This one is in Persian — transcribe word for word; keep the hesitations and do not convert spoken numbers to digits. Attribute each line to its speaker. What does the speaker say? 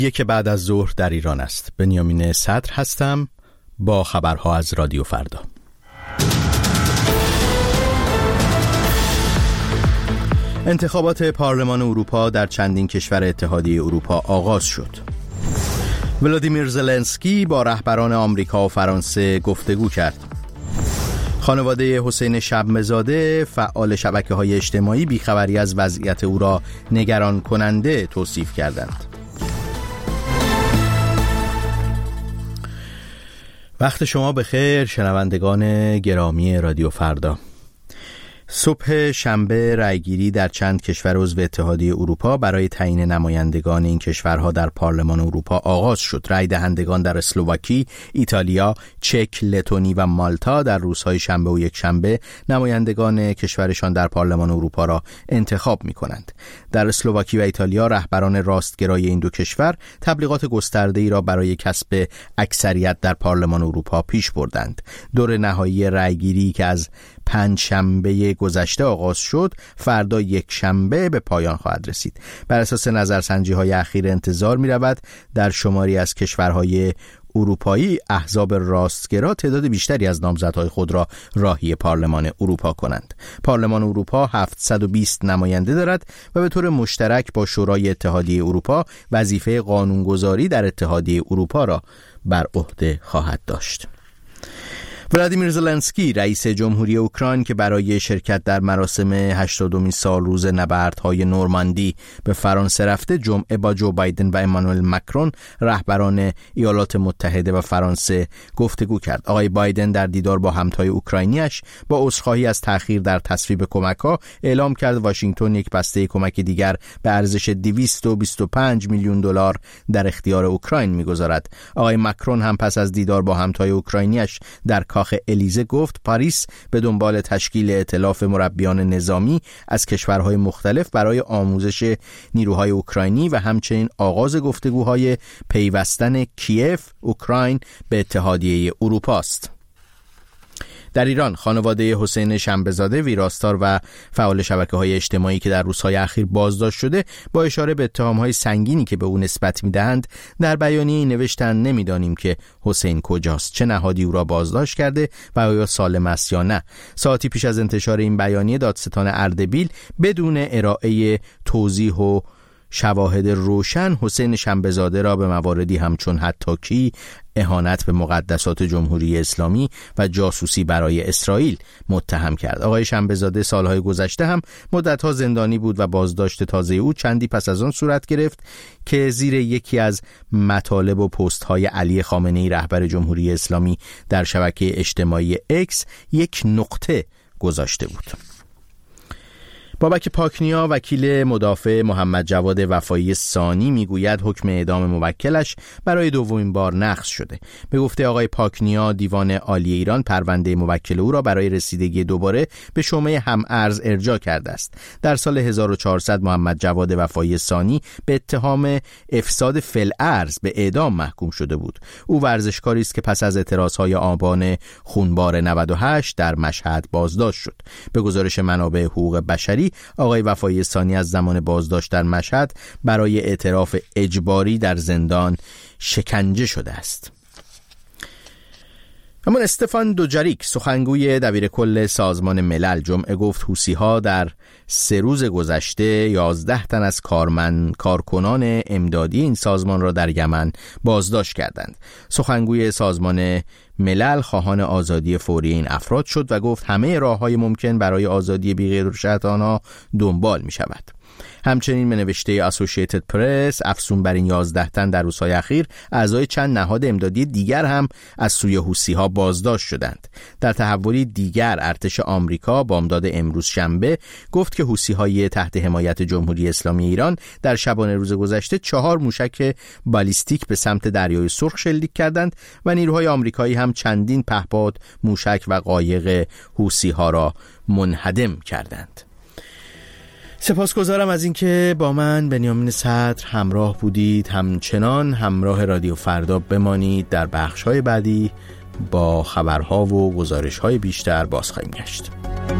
Speaker 1: یک بعد از ظهر در ایران است. بنیامین صدر هستم با خبرها از رادیو فردا. انتخابات پارلمان اروپا در چندین کشور اتحادیه اروپا آغاز شد. ولادیمیر زلنسکی با رهبران آمریکا و فرانسه گفتگو کرد. خانواده حسین شبمزاده فعال شبکه‌های اجتماعی بیخبری از وضعیت او را نگران کننده توصیف کردند. وقت شما بخیر شنوندگان گرامی رادیو فردا. صبح شنبه رأیگیری در چند کشور عضو اتحادیه اروپا برای تعیین نمایندگان این کشورها در پارلمان اروپا آغاز شد. رأی دهندگان در اسلواکی، ایتالیا، چک، لتونی و مالتا در روزهای شنبه و یک شنبه نمایندگان کشورشان در پارلمان اروپا را انتخاب می کنند. در اسلواکی و ایتالیا رهبران راستگرای این دو کشور تبلیغات گسترده‌ای را برای کسب اکثریت در پارلمان اروپا پیش بردند. دور نهایی رأیگیری که از پنج شنبه گذشته آغاز شد فردا یک شنبه به پایان خواهد رسید. بر اساس نظرسنجی های اخیر انتظار می رود در شماری از کشورهای اروپایی احزاب راستگرا تعداد بیشتری از نامزدهای خود را راهی پارلمان اروپا کنند. پارلمان اروپا هفتصد و بیست نماینده دارد و به طور مشترک با شورای اتحادیه اروپا وظیفه قانونگذاری در اتحادیه اروپا را بر عهده خواهد داشت. ولادیمیر زلنسکی رئیس جمهوری اوکراین که برای شرکت در مراسم هشتادمین سال روز نبردهای نورماندی به فرانسه رفته جمعه با جو بایدن و امانوئل مکرون رهبران ایالات متحده و فرانسه گفتگو کرد. آقای بایدن در دیدار با همتای اوکراینیش با عذرخواهی از تأخیر در تصویب کمک‌ها اعلام کرد واشنگتن یک بسته کمک دیگر به ارزش دویست و بیست و پنج میلیون دلار در اختیار اوکراین می‌گذارد. آقای مکرون هم پس از دیدار با همتای اوکراینیش در کاخ الیزه گفت پاریس به دنبال تشکیل ائتلاف مربیان نظامی از کشورهای مختلف برای آموزش نیروهای اوکراینی و همچنین آغاز گفتگوهای پیوستن کیف اوکراین به اتحادیه اروپا است. در ایران خانواده حسین شنبه‌زاده ویراستار و فعال شبکه‌های اجتماعی که در روزهای اخیر بازداشت شده با اشاره به اتهام‌های سنگینی که به او نسبت می‌دهند در بیانیه‌ای نوشتند نمی‌دانیم که حسین کجاست، چه نهادی او را بازداشت کرده و آیا سالم است یا نه. ساعتی پیش از انتشار این بیانیه دادستان اردبیل بدون ارائه توضیح و شواهد روشن حسین شنبه‌زاده را به مواردی همچون حطاکی، اهانت به مقدسات جمهوری اسلامی و جاسوسی برای اسرائیل متهم کرد. آقای شنبه‌زاده سالهای گذشته هم مدت‌ها زندانی بود و بازداشت تازه او چندی پس از آن صورت گرفت که زیر یکی از مطالب و پست‌های علی خامنه‌ای رهبر جمهوری اسلامی در شبکه اجتماعی اکس یک نقطه گذاشته بود. بابک پاکنیا وکیل مدافع محمد جواد وفایی ثانی میگوید حکم اعدام موکلش برای دومین بار نقض شده. به گفته آقای پاکنیا دیوان عالی ایران پرونده موکل او را برای رسیدگی دوباره به شومه هم ارز ارجاع کرده است. در سال هزار و چهارصد محمد جواد وفایی ثانی به اتهام افساد فی‌الارض به اعدام محکوم شده بود. او ورزشکاری است که پس از اعتراضهای آبان خونبار نود و هشت در مشهد بازداشت شد. به گزارش منابع حقوق بشری آقای وفایی ثانی از زمان بازداشت در مشهد برای اعتراف اجباری در زندان شکنجه شده است. اما استفان دوجاریک سخنگوی دبیرکل سازمان ملل جمعه گفت حوثی‌ها در سه روز گذشته یازده تن از کارمند کارکنان امدادی این سازمان را در یمن بازداشت کردند. سخنگوی سازمان ملل خواهان آزادی فوری این افراد شد و گفت همه راه‌های ممکن برای آزادی بی‌غیرالشرط آنها دنبال می‌شود. همچنین به نوشته اسوسییتد پرس افزون بر این یازده تن در روزهای اخیر اعضای چند نهاد امدادی دیگر هم از سوی حوثی‌ها بازداشت شدند. در تحولی دیگر ارتش آمریکا بامداد امروز شنبه گفت که حوثی‌های تحت حمایت جمهوری اسلامی ایران در شبانه روز گذشته چهار موشک بالیستیک به سمت دریای سرخ شلیک کردند و نیروهای آمریکایی هم چندین پهپاد موشک و قایق حوثی‌ها را منهدم کردند. سپاسگزارم از اینکه با من بنیامین صدر همراه بودید. همچنان همراه رادیو فردا بمانید. در بخش‌های بعدی با خبرها و گزارش‌های بیشتر باز خواهیم گشت.